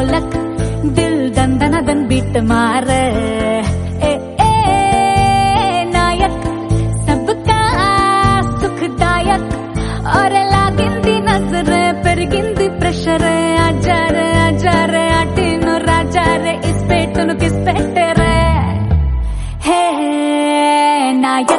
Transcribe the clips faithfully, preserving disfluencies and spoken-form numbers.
ढोलक दिल दंदन दन बीट मारे ए ए नायक सबका सुखदायक और लागिंदी नजर पेरिगिंदी प्रेशर आजा रे आजा रे आटिनो राजा रे इस पेटनु किस पेटे रे हे नायक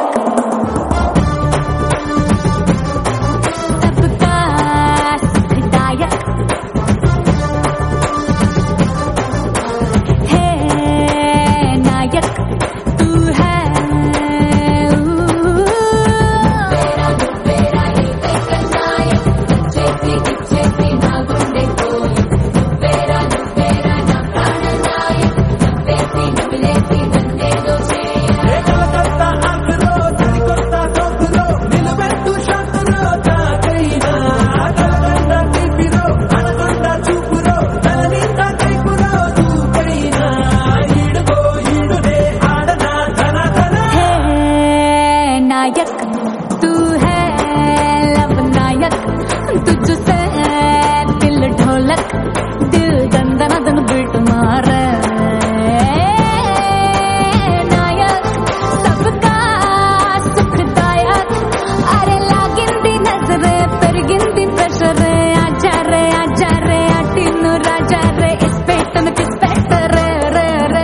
तू है लब नायक तुझसे दिल ढोलक दिल दंदन दन बीट मारे नायक सबका सुखदायक अरे लागिंदी नजरे पेरिगिंदी प्रेशर आजा रे आजा रे आटिनो राजा रे इस पेट में किस पेट रे रे रे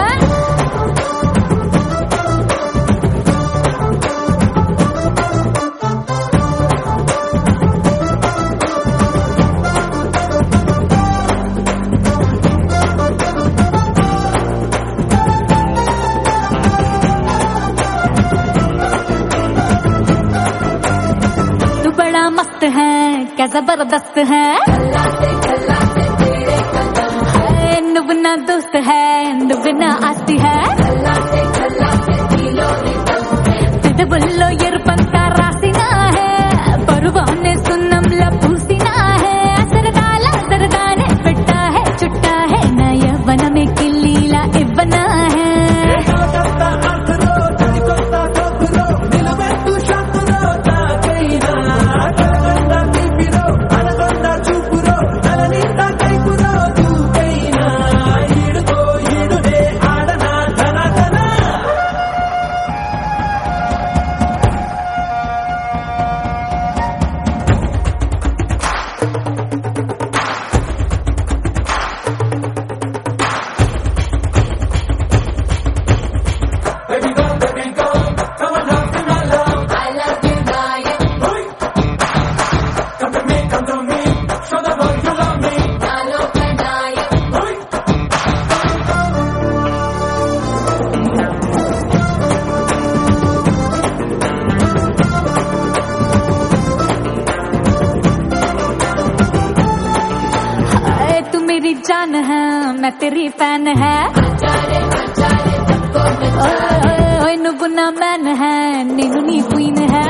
मस्त है क्या जबरदस्त है नुबना दोस्त है नुबना आती है बुल्लो ఎరుపంతా రాసినా है పరువానే సున్నంల పూసినా है సరదాల సరదానే పెట్టా है చుట్టా है నా యవ్వనమే కిల్లీలా ఇవ్వనా है मेरी जान है मैं तेरी फैन है ओए नुबुना मैन है नीनू नी क्वीन है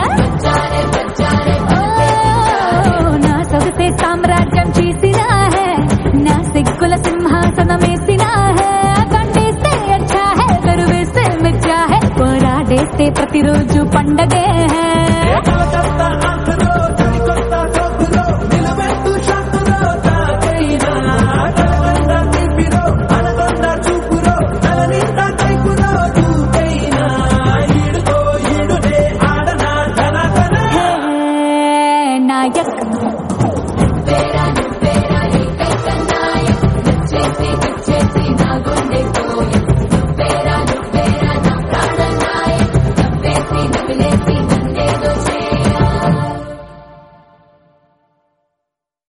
ना सबसे साम्राज्यम चीसिना है ना सिग्गुल सिंहासन में सिना है गंडे से अच्छा है गरुवे से मिर्चा है पोराडे से प्रतिरोजु पंडगे है